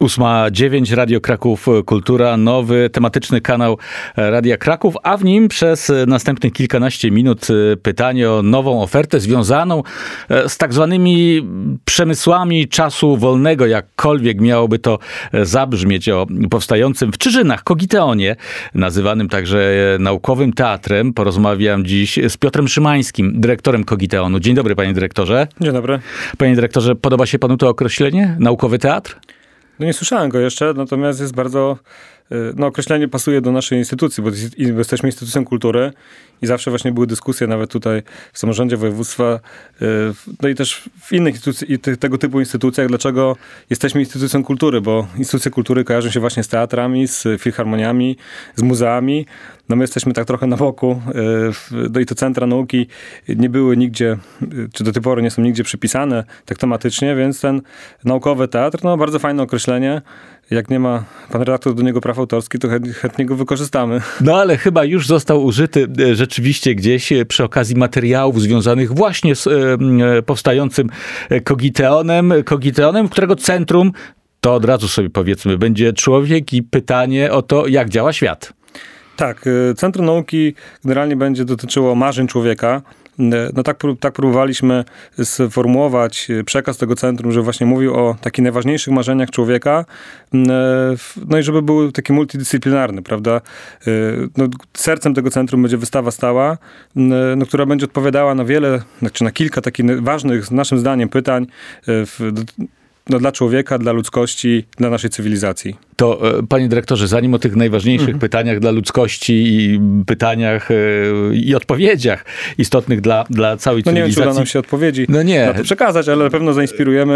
8:09 Radio Kraków Kultura, nowy tematyczny kanał Radia Kraków, a w nim przez następnych kilkanaście minut pytanie o nową ofertę związaną z tak zwanymi przemysłami czasu wolnego, jakkolwiek miałoby to zabrzmieć, o powstającym w Czyżynach Kogiteonie, nazywanym także naukowym teatrem. Porozmawiam dziś z Piotrem Szymańskim, dyrektorem Kogiteonu. Dzień dobry, panie dyrektorze. Dzień dobry. Panie dyrektorze, podoba się panu to określenie? Naukowy teatr? No nie słyszałem go jeszcze, natomiast jest bardzo... określenie pasuje do naszej instytucji, bo jesteśmy instytucją kultury i zawsze właśnie były dyskusje, nawet tutaj w samorządzie województwa, no i też w innych tego typu instytucjach, dlaczego jesteśmy instytucją kultury, bo instytucje kultury kojarzą się właśnie z teatrami, z filharmoniami, z muzeami. No my jesteśmy tak trochę na boku, no i te centra nauki nie były nigdzie, czy do tej pory nie są nigdzie przypisane tak tematycznie, więc ten naukowy teatr, no bardzo fajne określenie. Jak nie ma pan redaktor do niego praw autorskich, to chętnie go wykorzystamy. No ale chyba już został użyty rzeczywiście gdzieś przy okazji materiałów związanych właśnie z powstającym Kogiteonem, którego centrum, to od razu sobie powiedzmy, będzie człowiek i pytanie o to, jak działa świat. Tak, Centrum Nauki generalnie będzie dotyczyło marzeń człowieka. No tak próbowaliśmy sformułować przekaz tego centrum, że właśnie mówił o takich najważniejszych marzeniach człowieka, no i żeby był taki multidyscyplinarny, prawda? No, sercem tego centrum będzie wystawa stała, no, która będzie odpowiadała na wiele, znaczy na kilka takich ważnych, naszym zdaniem, pytań dla człowieka, dla ludzkości, dla naszej cywilizacji. To, panie dyrektorze, zanim o tych najważniejszych pytaniach dla ludzkości i pytaniach i odpowiedziach istotnych dla całej cywilizacji. No nie wiem, czy uda nam się odpowiedzi na to przekazać, ale na pewno zainspirujemy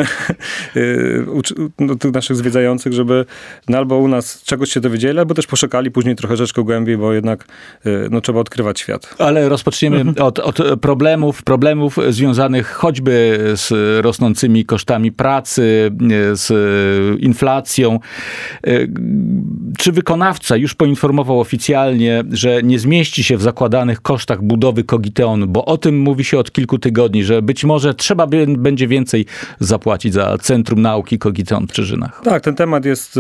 tych naszych zwiedzających, żeby albo u nas czegoś się dowiedzieli, albo też poszukali później trochę rzeczką głębiej, bo jednak trzeba odkrywać świat. Ale rozpoczniemy od problemów związanych choćby z rosnącymi kosztami pracy, z inflacją. Czy wykonawca już poinformował oficjalnie, że nie zmieści się w zakładanych kosztach budowy Kogiteonu? Bo o tym mówi się od kilku tygodni, że być może trzeba będzie więcej zapłacić za Centrum Nauki Kogiteon w Czyżynach. Tak, ten temat jest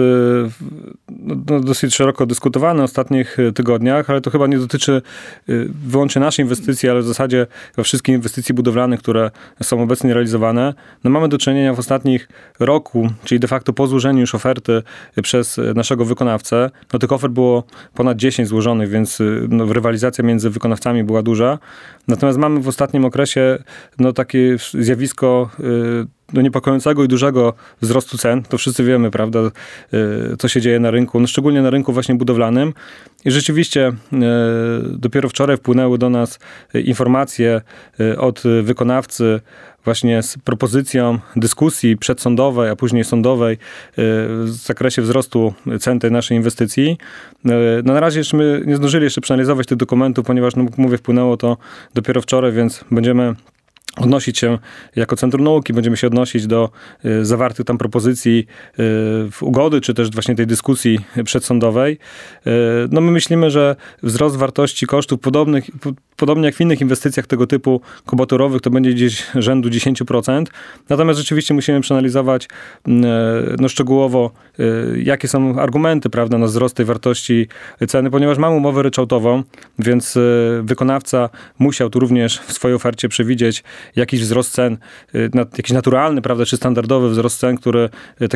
dosyć szeroko dyskutowany w ostatnich tygodniach, ale to chyba nie dotyczy wyłącznie naszej inwestycji, ale w zasadzie we wszystkich inwestycji budowlanych, które są obecnie realizowane. No mamy do czynienia w ostatnich roku, czyli de facto po złożeniu już oferty przez naszego wykonawcę. No tych ofert było ponad 10 złożonych, więc rywalizacja między wykonawcami była duża. Natomiast mamy w ostatnim okresie takie zjawisko niepokojącego i dużego wzrostu cen. To wszyscy wiemy, prawda, co się dzieje na rynku, no szczególnie na rynku właśnie budowlanym. I rzeczywiście dopiero wczoraj wpłynęły do nas informacje od wykonawcy właśnie z propozycją dyskusji przedsądowej, a później sądowej w zakresie wzrostu cen tej naszej inwestycji. No na razie jeszcze my nie zdążyli jeszcze przeanalizować tych dokumentów, ponieważ, mówię, wpłynęło to dopiero wczoraj, więc będziemy odnosić się jako Centrum Nauki, będziemy się odnosić do zawartych tam propozycji ugody, czy też właśnie tej dyskusji przedsądowej. No my myślimy, że wzrost wartości kosztów podobnie jak w innych inwestycjach tego typu kubaturowych, to będzie gdzieś rzędu 10%. Natomiast rzeczywiście musimy przeanalizować szczegółowo, jakie są argumenty, prawda, na wzrost tej wartości ceny, ponieważ mamy umowę ryczałtową, więc wykonawca musiał tu również w swojej ofercie przewidzieć jakiś wzrost cen, jakiś naturalny, prawda, czy standardowy wzrost cen, który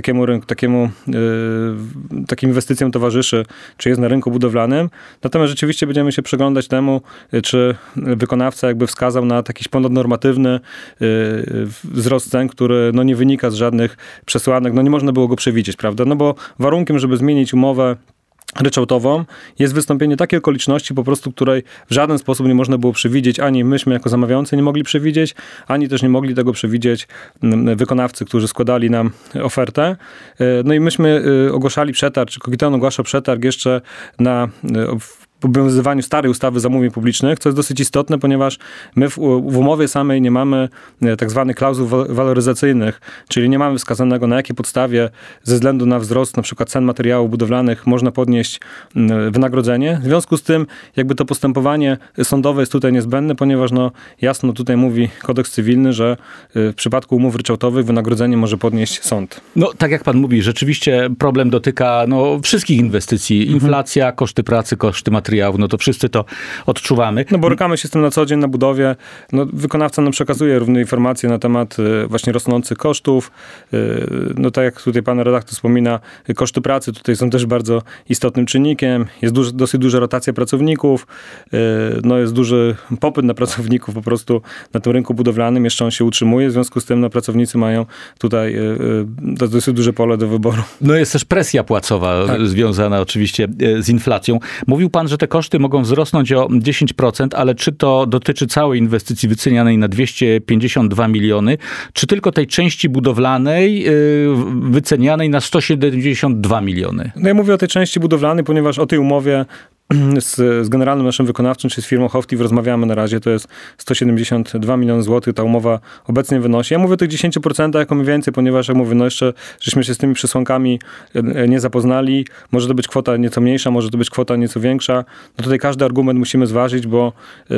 takim inwestycjom towarzyszy, czy jest na rynku budowlanym. Natomiast rzeczywiście będziemy się przyglądać temu, czy wykonawca jakby wskazał na jakiś ponadnormatywny wzrost cen, który nie wynika z żadnych przesłanek, nie można było go przewidzieć, prawda, bo warunkiem, żeby zmienić umowę ryczałtową jest wystąpienie takiej okoliczności po prostu, której w żaden sposób nie można było przewidzieć, ani myśmy jako zamawiający nie mogli przewidzieć, ani też nie mogli tego przewidzieć wykonawcy, którzy składali nam ofertę. No i myśmy ogłaszali przetarg, czy Kogiteon ogłaszał przetarg jeszcze obowiązywaniu starej ustawy zamówień publicznych, co jest dosyć istotne, ponieważ my w umowie samej nie mamy tak zwanych klauzul waloryzacyjnych, czyli nie mamy wskazanego, na jakiej podstawie ze względu na wzrost na przykład cen materiałów budowlanych można podnieść wynagrodzenie. W związku z tym jakby to postępowanie sądowe jest tutaj niezbędne, ponieważ jasno tutaj mówi kodeks cywilny, że w przypadku umów ryczałtowych wynagrodzenie może podnieść sąd. Tak jak pan mówi, rzeczywiście problem dotyka wszystkich inwestycji. Inflacja, koszty pracy, koszty materiałów, to wszyscy to odczuwamy. Borykamy się z tym na co dzień na budowie. Wykonawca nam przekazuje różne informacje na temat właśnie rosnących kosztów. Tak jak tutaj pan redaktor wspomina, koszty pracy tutaj są też bardzo istotnym czynnikiem. Jest dosyć duża rotacja pracowników. Jest duży popyt na pracowników po prostu na tym rynku budowlanym. Jeszcze on się utrzymuje. W związku z tym pracownicy mają tutaj dosyć duże pole do wyboru. Jest też presja płacowa związana oczywiście z inflacją. Mówił pan, że te koszty mogą wzrosnąć o 10%, ale czy to dotyczy całej inwestycji wycenianej na 252 miliony, czy tylko tej części budowlanej wycenianej na 172 miliony? Ja mówię o tej części budowlanej, ponieważ o tej umowie z generalnym naszym wykonawcą, czy z firmą Hochtief rozmawiamy na razie, to jest 172 miliony złotych, ta umowa obecnie wynosi. Ja mówię o tych 10% jako mniej więcej, ponieważ jak mówię, jeszcze żeśmy się z tymi przesłankami nie zapoznali. Może to być kwota nieco mniejsza, może to być kwota nieco większa. Tutaj każdy argument musimy zważyć, bo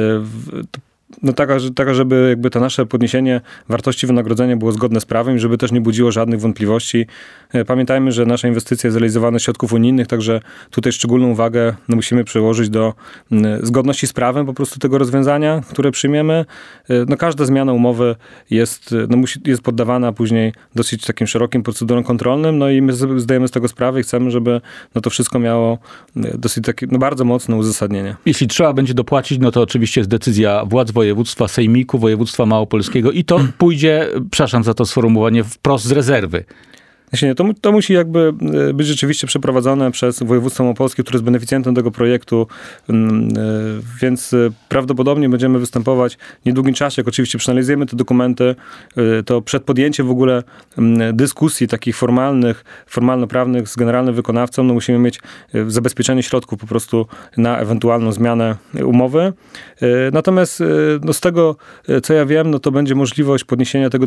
taka, żeby jakby to nasze podniesienie wartości wynagrodzenia było zgodne z prawem, żeby też nie budziło żadnych wątpliwości. Pamiętajmy, że nasza inwestycja jest realizowana z środków unijnych, także tutaj szczególną uwagę musimy przyłożyć do zgodności z prawem po prostu tego rozwiązania, które przyjmiemy. Każda zmiana umowy jest poddawana później dosyć takim szerokim procedurom kontrolnym, i my zdajemy z tego sprawę i chcemy, żeby to wszystko miało dosyć takie bardzo mocne uzasadnienie. Jeśli trzeba będzie dopłacić, to oczywiście jest decyzja władz województwa, sejmiku, województwa małopolskiego i to pójdzie, przepraszam za to sformułowanie, wprost z rezerwy. To musi jakby być rzeczywiście przeprowadzone przez województwo małopolskie, które jest beneficjentem tego projektu, więc prawdopodobnie będziemy występować w niedługim czasie, jak oczywiście przeanalizujemy te dokumenty, to przed podjęciem w ogóle dyskusji takich formalno-prawnych z generalnym wykonawcą, musimy mieć zabezpieczenie środków po prostu na ewentualną zmianę umowy. Natomiast z tego, co ja wiem, to będzie możliwość podniesienia tego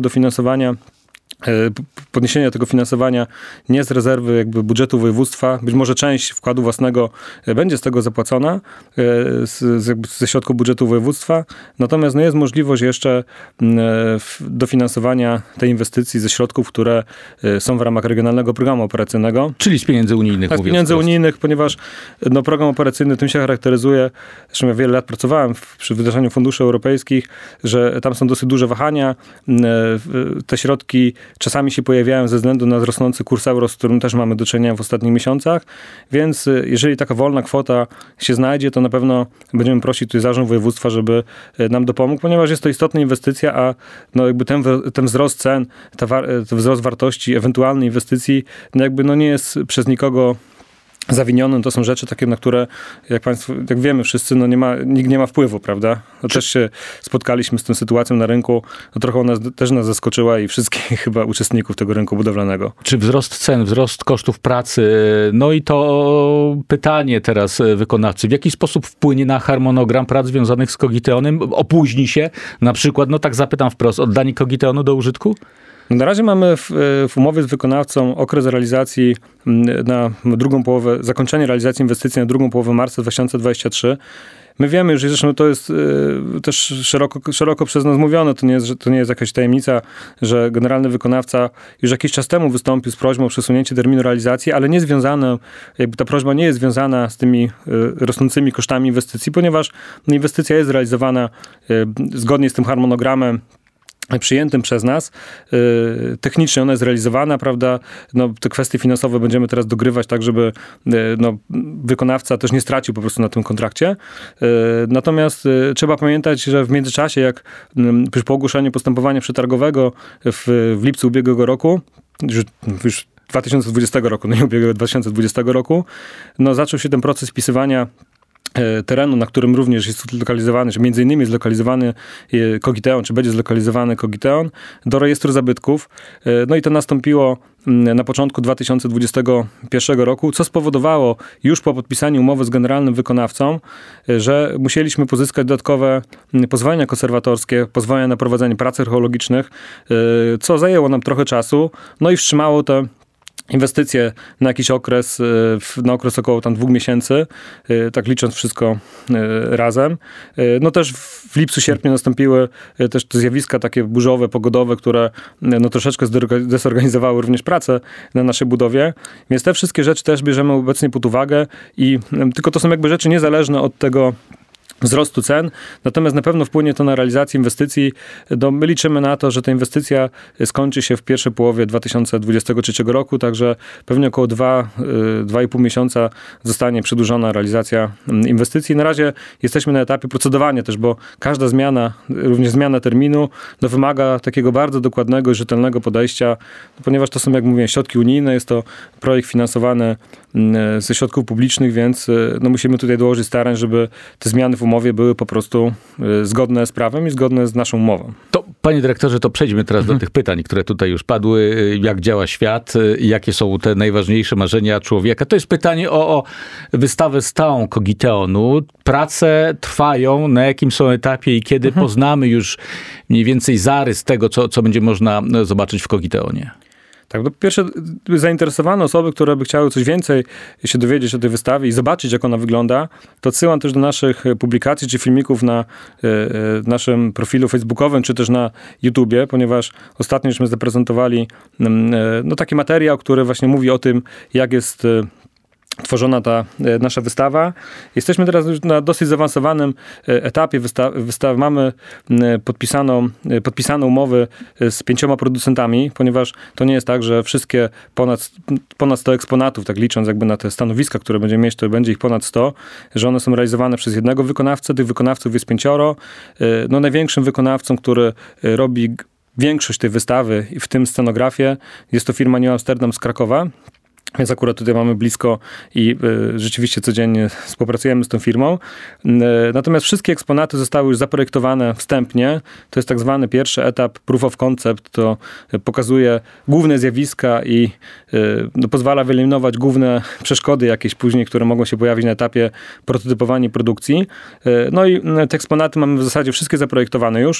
finansowania nie z rezerwy jakby budżetu województwa. Być może część wkładu własnego będzie z tego zapłacona ze środków budżetu województwa. Natomiast jest możliwość jeszcze dofinansowania tej inwestycji ze środków, które są w ramach regionalnego programu operacyjnego. Czyli z pieniędzy unijnych. Z pieniędzy unijnych, ponieważ program operacyjny tym się charakteryzuje. Zresztą ja wiele lat pracowałem przy wdrażaniu funduszy europejskich, że tam są dosyć duże wahania. Te środki czasami się pojawiają ze względu na rosnący kurs euro, z którym też mamy do czynienia w ostatnich miesiącach, więc jeżeli taka wolna kwota się znajdzie, to na pewno będziemy prosić tutaj zarząd województwa, żeby nam dopomógł, ponieważ jest to istotna inwestycja, a jakby ten wzrost cen, ten wzrost wartości ewentualnej inwestycji, nie jest przez nikogo zawinionym. To są rzeczy takie, na które, jak wiemy wszyscy, nikt nie ma wpływu, prawda? Też się spotkaliśmy z tą sytuacją na rynku. Trochę ona też nas zaskoczyła i wszystkich chyba uczestników tego rynku budowlanego. Czy wzrost cen, wzrost kosztów pracy, i to pytanie teraz wykonawcy, w jaki sposób wpłynie na harmonogram prac związanych z Kogiteonem? Opóźni się na przykład, tak zapytam wprost, oddanie Kogiteonu do użytku? Na razie mamy w umowie z wykonawcą okres realizacji na drugą połowę, zakończenie realizacji inwestycji na drugą połowę marca 2023. My wiemy już, zresztą to jest też szeroko przez nas mówione, to nie jest jakaś tajemnica, że generalny wykonawca już jakiś czas temu wystąpił z prośbą o przesunięcie terminu realizacji, ale nie związane, ta prośba nie jest związana z tymi rosnącymi kosztami inwestycji, ponieważ inwestycja jest realizowana zgodnie z tym harmonogramem przyjętym przez nas. Technicznie ona jest realizowana, prawda? Te kwestie finansowe będziemy teraz dogrywać tak, żeby wykonawca też nie stracił po prostu na tym kontrakcie. Natomiast trzeba pamiętać, że w międzyczasie, jak już po ogłoszeniu postępowania przetargowego w lipcu ubiegłego roku, już 2020 roku, nie ubiegłego, 2020 roku, zaczął się ten proces wpisywania terenu, na którym również jest zlokalizowany, czy między innymi jest zlokalizowany Cogiteon, czy będzie zlokalizowany Cogiteon, do rejestru zabytków. No i to nastąpiło na początku 2021 roku, co spowodowało już po podpisaniu umowy z generalnym wykonawcą, że musieliśmy pozyskać dodatkowe pozwolenia konserwatorskie, pozwolenia na prowadzenie prac archeologicznych, co zajęło nam trochę czasu, no i wstrzymało te inwestycje na jakiś okres, na okres około tam 2 miesięcy, tak licząc wszystko razem. No też w lipcu, sierpniu nastąpiły też te zjawiska takie burzowe, pogodowe, które no troszeczkę zdezorganizowały również pracę na naszej budowie. Więc te wszystkie rzeczy też bierzemy obecnie pod uwagę i tylko to są jakby rzeczy niezależne od tego wzrostu cen, natomiast na pewno wpłynie to na realizację inwestycji. My liczymy na to, że ta inwestycja skończy się w pierwszej połowie 2023 roku, także pewnie około 2,5 miesiąca zostanie przedłużona realizacja inwestycji. Na razie jesteśmy na etapie procedowania też, bo każda zmiana, również zmiana terminu, no wymaga takiego bardzo dokładnego i rzetelnego podejścia, ponieważ to są, jak mówię, środki unijne, jest to projekt finansowany ze środków publicznych, więc no musimy tutaj dołożyć starań, żeby te zmiany w umowie były po prostu zgodne z prawem i zgodne z naszą umową. To, panie dyrektorze, to przejdźmy teraz do tych pytań, które tutaj już padły. Jak działa świat? Jakie są te najważniejsze marzenia człowieka? To jest pytanie o wystawę stałą Cogiteonu. Prace trwają, na jakim są etapie i kiedy poznamy już mniej więcej zarys tego, co będzie można zobaczyć w Cogiteonie? Tak, po pierwsze zainteresowane osoby, które by chciały coś więcej się dowiedzieć o tej wystawie i zobaczyć, jak ona wygląda, to odsyłam też do naszych publikacji czy filmików na naszym profilu facebookowym, czy też na YouTubie, ponieważ ostatnio już zaprezentowali no, taki materiał, który właśnie mówi o tym, jak jest tworzona ta nasza wystawa. Jesteśmy teraz już na dosyć zaawansowanym etapie wystawy. Mamy podpisane umowy z 5 producentami, ponieważ to nie jest tak, że wszystkie ponad 100 eksponatów, tak licząc jakby na te stanowiska, które będziemy mieć, to będzie ich ponad 100, że one są realizowane przez jednego wykonawcę. Tych wykonawców jest 5. No, największym wykonawcą, który robi większość tej wystawy, w tym scenografię, jest to firma New Amsterdam z Krakowa. Więc akurat tutaj mamy blisko i rzeczywiście codziennie współpracujemy z tą firmą. Natomiast wszystkie eksponaty zostały już zaprojektowane wstępnie. To jest tak zwany pierwszy etap proof of concept. To pokazuje główne zjawiska i no, pozwala wyeliminować główne przeszkody jakieś później, które mogą się pojawić na etapie prototypowania i produkcji. No i te eksponaty mamy w zasadzie wszystkie zaprojektowane już.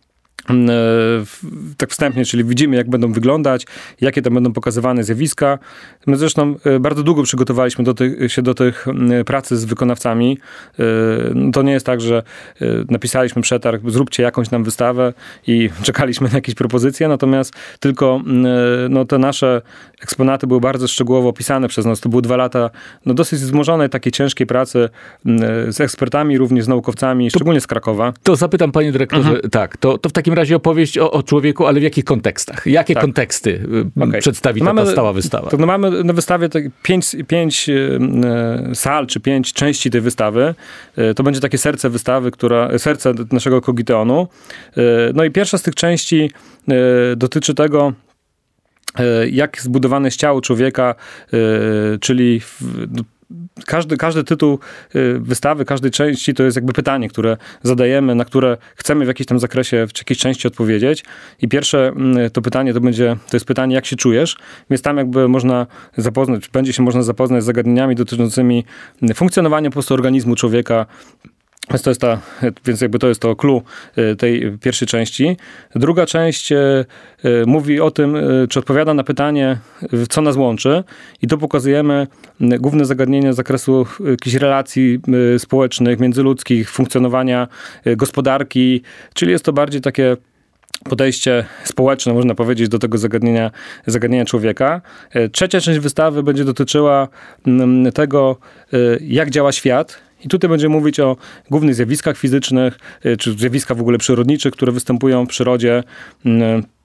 Tak wstępnie, czyli widzimy, jak będą wyglądać, jakie tam będą pokazywane zjawiska. My zresztą bardzo długo przygotowaliśmy się do tych pracy z wykonawcami. To nie jest tak, że napisaliśmy przetarg, zróbcie jakąś nam wystawę i czekaliśmy na jakieś propozycje, natomiast tylko no, te nasze eksponaty były bardzo szczegółowo opisane przez nas. To były 2 lata no, dosyć wzmożonej, takiej ciężkiej pracy z ekspertami, również z naukowcami, szczególnie z Krakowa. To zapytam, panie dyrektorze, tak, to w takim razie opowieść o człowieku, ale w jakich kontekstach? Jakie konteksty przedstawi ta stała wystawa? No mamy na wystawie 5 sal, czy 5 części tej wystawy. To będzie takie serce wystawy, serce naszego Cogiteonu. No i pierwsza z tych części dotyczy tego, jak zbudowane jest ciało człowieka, czyli każdy tytuł wystawy, każdej części to jest jakby pytanie, które zadajemy, na które chcemy w jakimś tam zakresie, w jakiejś części odpowiedzieć. I pierwsze to pytanie to jest pytanie, jak się czujesz? Więc tam jakby będzie się można zapoznać z zagadnieniami dotyczącymi funkcjonowania po prostu organizmu człowieka. Więc jakby to jest to clue tej pierwszej części. Druga część mówi o tym, czy odpowiada na pytanie, co nas łączy. I tu pokazujemy główne zagadnienia z zakresu jakichś relacji społecznych, międzyludzkich, funkcjonowania gospodarki. Czyli jest to bardziej takie podejście społeczne, można powiedzieć, do tego zagadnienia człowieka. Trzecia część wystawy będzie dotyczyła tego, jak działa świat. I tutaj będziemy mówić o głównych zjawiskach fizycznych, czy zjawiskach w ogóle przyrodniczych, które występują w przyrodzie.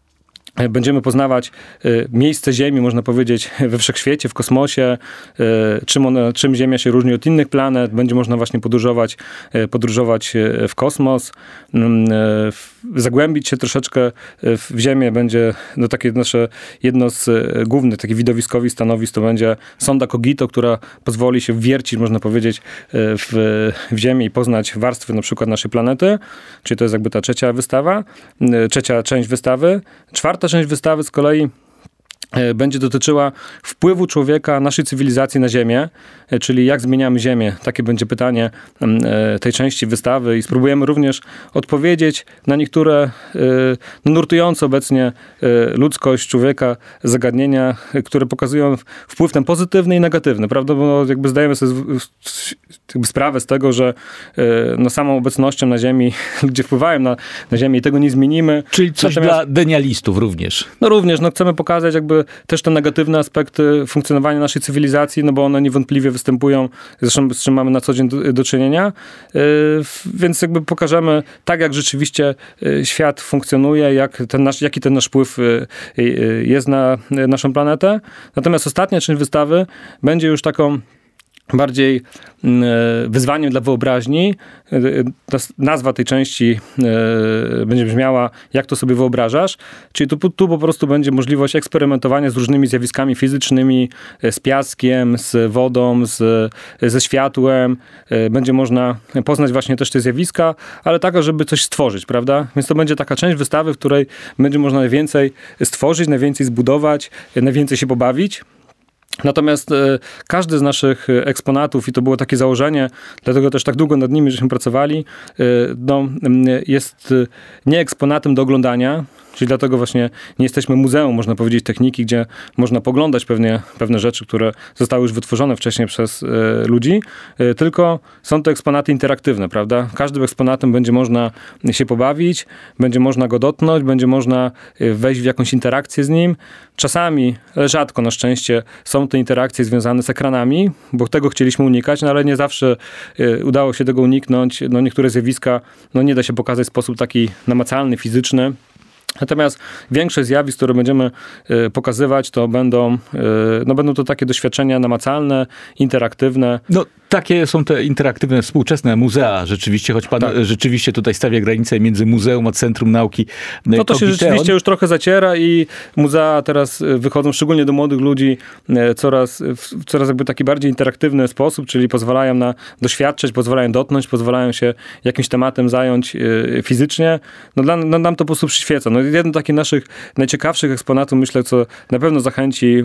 Będziemy poznawać miejsce Ziemi, można powiedzieć, we wszechświecie, w kosmosie, czym Ziemia się różni od innych planet. Będzie można właśnie podróżować w kosmos, zagłębić się troszeczkę w Ziemię. Będzie takie nasze jedno z głównych takich widowiskowych stanowisk, to będzie sonda Cogito, która pozwoli się wwiercić, można powiedzieć, w Ziemię i poznać warstwy na przykład naszej planety. Czyli to jest jakby ta trzecia część wystawy. Czwarta część wystawy z kolei będzie dotyczyła wpływu człowieka, naszej cywilizacji na Ziemię, czyli jak zmieniamy Ziemię. Takie będzie pytanie tej części wystawy i spróbujemy również odpowiedzieć na niektóre nurtujące obecnie ludzkość, człowieka zagadnienia, które pokazują wpływ ten pozytywny i negatywny, prawda? Bo jakby zdajemy sobie sprawę z tego, że samą obecnością na Ziemi ludzie wpływają na Ziemię i tego nie zmienimy. Czyli coś dla denialistów również. No również, chcemy pokazać jakby też te negatywne aspekty funkcjonowania naszej cywilizacji, bo one niewątpliwie występują, zresztą z czym mamy na co dzień do czynienia, więc jakby pokażemy tak, jak rzeczywiście świat funkcjonuje, jaki ten nasz wpływ jest na naszą planetę. Natomiast ostatnia część wystawy będzie już taką bardziej wyzwaniem dla wyobraźni. Nazwa tej części będzie brzmiała, jak to sobie wyobrażasz. Czyli tu po prostu będzie możliwość eksperymentowania z różnymi zjawiskami fizycznymi, z piaskiem, z wodą, ze światłem. Będzie można poznać właśnie też te zjawiska, ale tak, żeby coś stworzyć, prawda? Więc to będzie taka część wystawy, w której będzie można najwięcej stworzyć, najwięcej zbudować, najwięcej się pobawić. Natomiast każdy z naszych eksponatów, i to było takie założenie, dlatego też tak długo nad nimi żeśmy pracowali, jest nie eksponatem do oglądania, czyli dlatego właśnie nie jesteśmy muzeum, można powiedzieć, techniki, gdzie można poglądać pewne rzeczy, które zostały już wytworzone wcześniej przez ludzi, tylko są to eksponaty interaktywne, prawda? Każdym eksponatem będzie można się pobawić, będzie można go dotknąć, będzie można wejść w jakąś interakcję z nim. Czasami, ale rzadko na szczęście, są te interakcje związane z ekranami, bo tego chcieliśmy unikać, ale nie zawsze udało się tego uniknąć. Niektóre zjawiska nie da się pokazać w sposób taki namacalny, fizyczny. Natomiast większość zjawisk, które będziemy pokazywać, to będą to takie doświadczenia namacalne, interaktywne. Takie są te interaktywne, współczesne muzea rzeczywiście, choć pan rzeczywiście tutaj stawia granicę między muzeum a Centrum Nauki Cogiteon. To się rzeczywiście już trochę zaciera i muzea teraz wychodzą, szczególnie do młodych ludzi, w coraz jakby taki bardziej interaktywny sposób, czyli pozwalają doświadczać, pozwalają dotknąć, pozwalają się jakimś tematem zająć fizycznie. Nam to po prostu przyświeca. Jeden z takich naszych najciekawszych eksponatów, myślę, co na pewno zachęci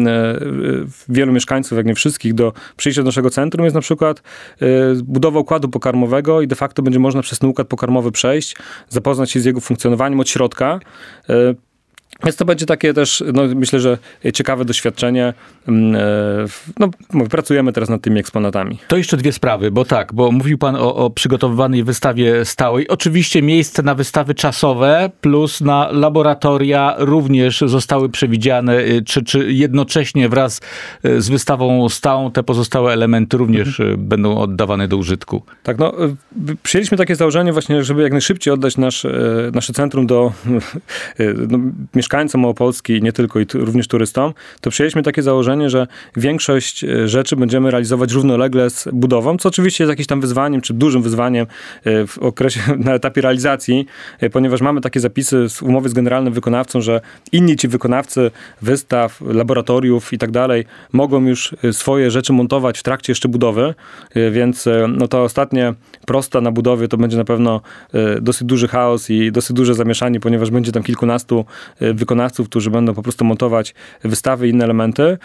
wielu mieszkańców, jak nie wszystkich, do przyjścia do naszego centrum, jest na przykład budowa układu pokarmowego i de facto będzie można przez ten układ pokarmowy przejść, zapoznać się z jego funkcjonowaniem od środka. Więc to będzie takie też, myślę, że ciekawe doświadczenie. Pracujemy teraz nad tymi eksponatami. To jeszcze dwie sprawy, bo mówił pan o przygotowywanej wystawie stałej. Oczywiście miejsce na wystawy czasowe plus na laboratoria również zostały przewidziane, czy jednocześnie wraz z wystawą stałą te pozostałe elementy również będą oddawane do użytku? Tak, przyjęliśmy takie założenie właśnie, żeby jak najszybciej oddać nasze centrum do mieszkańcom Małopolski i nie tylko, i również turystom, to przyjęliśmy takie założenie, że większość rzeczy będziemy realizować równolegle z budową, co oczywiście jest jakimś tam wyzwaniem, czy dużym wyzwaniem na etapie realizacji, ponieważ mamy takie zapisy z umowy z generalnym wykonawcą, że inni ci wykonawcy wystaw, laboratoriów i tak dalej mogą już swoje rzeczy montować w trakcie jeszcze budowy, więc to ostatnie prosta na budowie to będzie na pewno dosyć duży chaos i dosyć duże zamieszanie, ponieważ będzie tam kilkunastu wykonawców, którzy będą po prostu montować wystawy i inne elementy.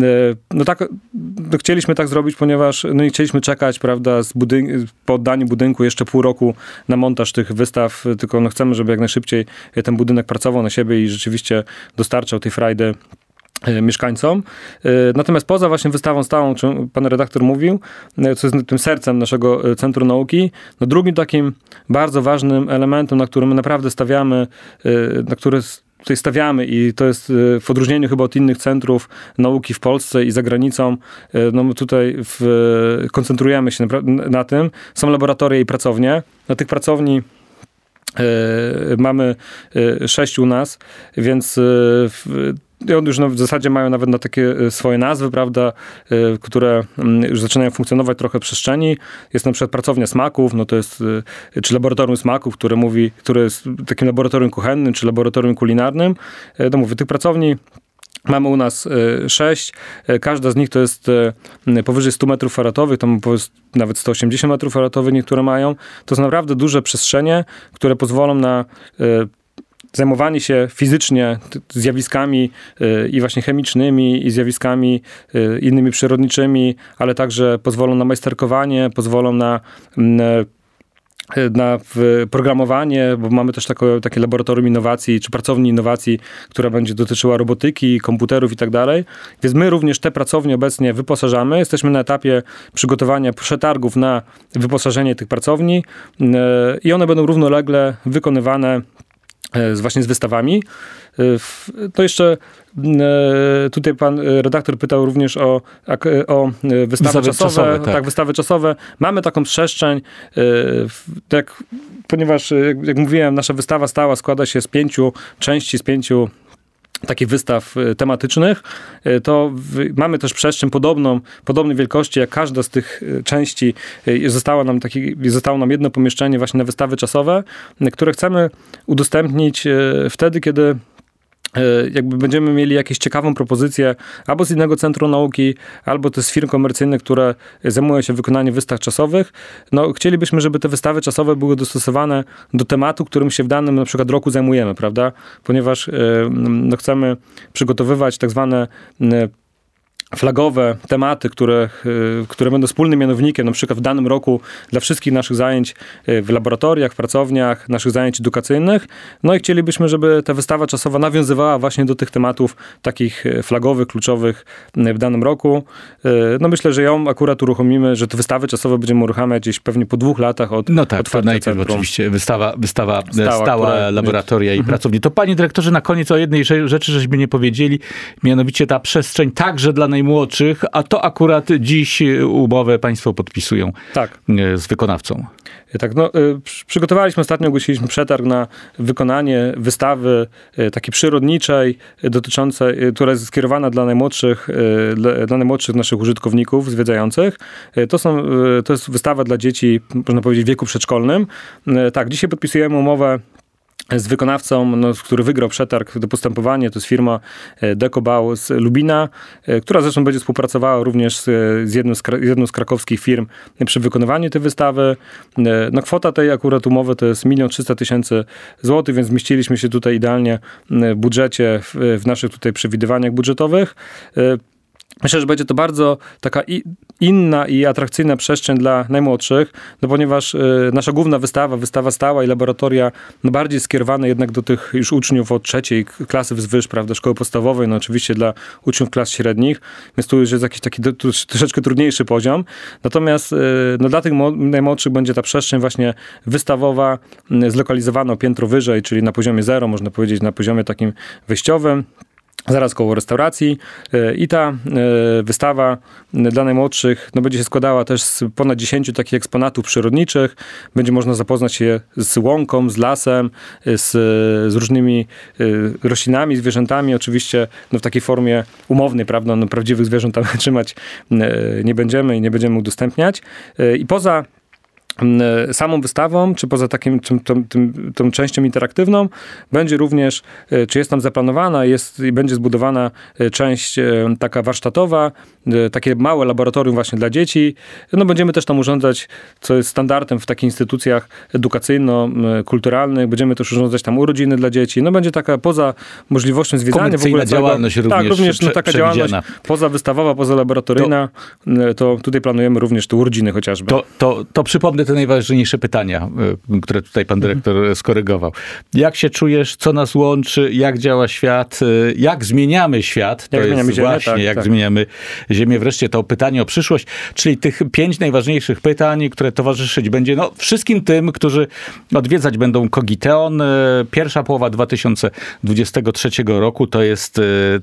Chcieliśmy tak zrobić, ponieważ nie chcieliśmy czekać, prawda, po oddaniu budynku jeszcze pół roku na montaż tych wystaw, tylko chcemy, żeby jak najszybciej ten budynek pracował na siebie i rzeczywiście dostarczał tej frajdy mieszkańcom. Natomiast poza właśnie wystawą stałą, o czym pan redaktor mówił, co jest tym sercem naszego Centrum Nauki, drugim takim bardzo ważnym elementem, na który my naprawdę stawiamy, na który tutaj stawiamy i to jest w odróżnieniu chyba od innych centrów nauki w Polsce i za granicą, my tutaj koncentrujemy się na tym. Są laboratoria i pracownie. Na tych pracowni Mamy 6 u nas, więc on już w zasadzie mają nawet na takie swoje nazwy, prawda, które już zaczynają funkcjonować trochę w przestrzeni. Jest na przykład pracownia smaków, no to jest, czy laboratorium smaków, które jest takim laboratorium kuchennym, czy laboratorium kulinarnym. No mówię, tych pracowni mamy u nas 6. Każda z nich to jest powyżej 100 metrów kwadratowych, tam nawet 180 metrów kwadratowych niektóre mają. To są naprawdę duże przestrzenie, które pozwolą na zajmowanie się fizycznie zjawiskami i właśnie chemicznymi, i zjawiskami innymi przyrodniczymi, ale także pozwolą na majsterkowanie, pozwolą na programowanie, bo mamy też takie laboratorium innowacji, czy pracowni innowacji, która będzie dotyczyła robotyki, komputerów i tak dalej. Więc my również te pracownie obecnie wyposażamy. Jesteśmy na etapie przygotowania przetargów na wyposażenie tych pracowni i one będą równolegle wykonywane właśnie z wystawami. To jeszcze tutaj pan redaktor pytał również o wystawy czasowe. Tak, wystawy czasowe. Mamy taką przestrzeń, ponieważ, jak mówiłem, nasza wystawa stała składa się z 5 części, z 5 takich wystaw tematycznych, to mamy też przestrzeń podobnej wielkości, jak każda z tych części. Zostało nam jedno pomieszczenie właśnie na wystawy czasowe, które chcemy udostępnić wtedy, kiedy jakby będziemy mieli jakieś ciekawą propozycję albo z innego centrum nauki, albo to z firm komercyjnych, które zajmują się wykonaniem wystaw czasowych. No, chcielibyśmy, żeby te wystawy czasowe były dostosowane do tematu, którym się w danym na przykład roku zajmujemy, prawda? Ponieważ chcemy przygotowywać tak zwane flagowe tematy, które będą wspólnym mianownikiem, na przykład w danym roku dla wszystkich naszych zajęć w laboratoriach, w pracowniach, naszych zajęć edukacyjnych. No i chcielibyśmy, żeby ta wystawa czasowa nawiązywała właśnie do tych tematów takich flagowych, kluczowych w danym roku. No myślę, że ją akurat uruchomimy, że te wystawy czasowe będziemy uruchamiać gdzieś pewnie po 2 latach od to najpierw centrum. Oczywiście wystawa stała laboratoria i pracowni. To panie dyrektorze, na koniec o jednej rzeczy, żeśmy nie powiedzieli, mianowicie ta przestrzeń także dla najmłodszych, a to akurat dziś umowę państwo podpisują z wykonawcą. Tak, przygotowaliśmy ostatnio, ogłosiliśmy przetarg na wykonanie wystawy takiej przyrodniczej, która jest skierowana dla najmłodszych naszych użytkowników zwiedzających. To jest wystawa dla dzieci, można powiedzieć, w wieku przedszkolnym. Tak, dzisiaj podpisujemy umowę z wykonawcą, który wygrał przetarg do postępowania, to jest firma Dekobau z Lubina, która zresztą będzie współpracowała również z jedną z krakowskich firm przy wykonywaniu tej wystawy. Kwota tej akurat umowy to jest 1 300 000 złotych, więc zmieściliśmy się tutaj idealnie w budżecie, w naszych tutaj przewidywaniach budżetowych. Myślę, że będzie to bardzo taka inna i atrakcyjna przestrzeń dla najmłodszych, ponieważ nasza główna wystawa stała i laboratoria, bardziej skierowane jednak do tych już uczniów od 3. klasy wzwyż, prawda, szkoły podstawowej, oczywiście dla uczniów klas średnich, więc tu już jest jakiś taki troszeczkę trudniejszy poziom. Natomiast dla tych najmłodszych będzie ta przestrzeń właśnie wystawowa, zlokalizowana o piętro wyżej, czyli na poziomie 0, można powiedzieć, na poziomie takim wyjściowym, zaraz koło restauracji i ta wystawa dla najmłodszych będzie się składała też z ponad 10 takich eksponatów przyrodniczych. Będzie można zapoznać się z łąką, z lasem, z różnymi roślinami, zwierzętami. Oczywiście w takiej formie umownej, prawda? Prawdziwych zwierząt tam trzymać nie będziemy i nie będziemy udostępniać. I poza samą wystawą, czy poza tą częścią interaktywną, będzie również, czy jest tam zaplanowana, i będzie zbudowana część taka warsztatowa, takie małe laboratorium właśnie dla dzieci. Będziemy też tam urządzać, co jest standardem w takich instytucjach edukacyjno-kulturalnych, będziemy też urządzać tam urodziny dla dzieci. Będzie taka poza możliwością zwiedzania w ogóle działalność również taka działalność pozawystawowa, pozalaboratoryjna, to tutaj planujemy również te urodziny chociażby. To przypomnę te najważniejsze pytania, które tutaj pan dyrektor skorygował. Jak się czujesz? Co nas łączy? Jak działa świat? Jak zmieniamy świat? Jak zmieniamy Ziemię. Wreszcie to pytanie o przyszłość, czyli tych 5 najważniejszych pytań, które towarzyszyć będzie wszystkim tym, którzy odwiedzać będą Kogiteon. Pierwsza połowa 2023 roku to jest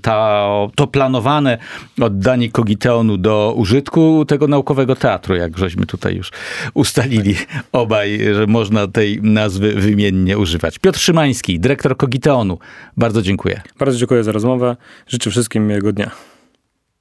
to planowane oddanie Kogiteonu do użytku tego naukowego teatru, jak żeśmy tutaj już ustalili uchwalili obaj, że można tej nazwy wymiennie używać. Piotr Szymański, dyrektor Kogiteonu. Bardzo dziękuję. Bardzo dziękuję za rozmowę. Życzę wszystkim miłego dnia.